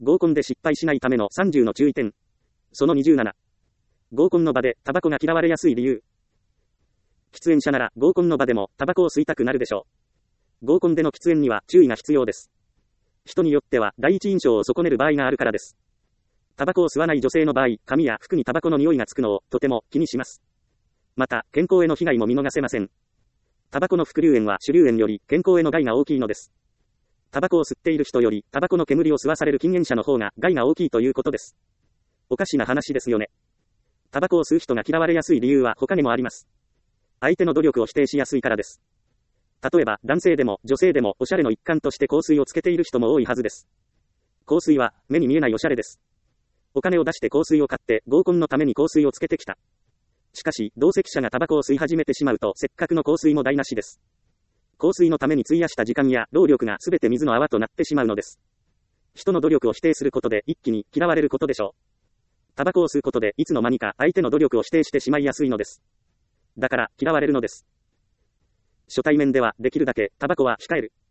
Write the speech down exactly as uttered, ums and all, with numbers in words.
合コンで失敗しないためのさんじゅうの注意点。そのにじゅうなな。合コンの場でタバコが嫌われやすい理由。喫煙者なら合コンの場でもタバコを吸いたくなるでしょう。合コンでの喫煙には注意が必要です。人によっては第一印象を損ねる場合があるからです。タバコを吸わない女性の場合、髪や服にタバコの匂いがつくのをとても気にします。また、健康への被害も見逃せません。タバコの副流煙は主流煙より健康への害が大きいのです。タバコを吸っている人よりタバコの煙を吸わされる禁煙者の方が害が大きいということです。おかしな話ですよね。タバコを吸う人が嫌われやすい理由は他にもあります。相手の努力を否定しやすいからです。例えば男性でも女性でもおしゃれの一環として香水をつけている人も多いはずです。香水は目に見えないおしゃれです。お金を出して香水を買って合コンのために香水をつけてきた。しかし同席者がタバコを吸い始めてしまうとせっかくの香水も台無しです。香水のために費やした時間や労力がすべて水の泡となってしまうのです。人の努力を否定することで一気に嫌われることでしょう。タバコを吸うことでいつの間にか相手の努力を否定してしまいやすいのです。だから嫌われるのです。初対面ではできるだけタバコは控える。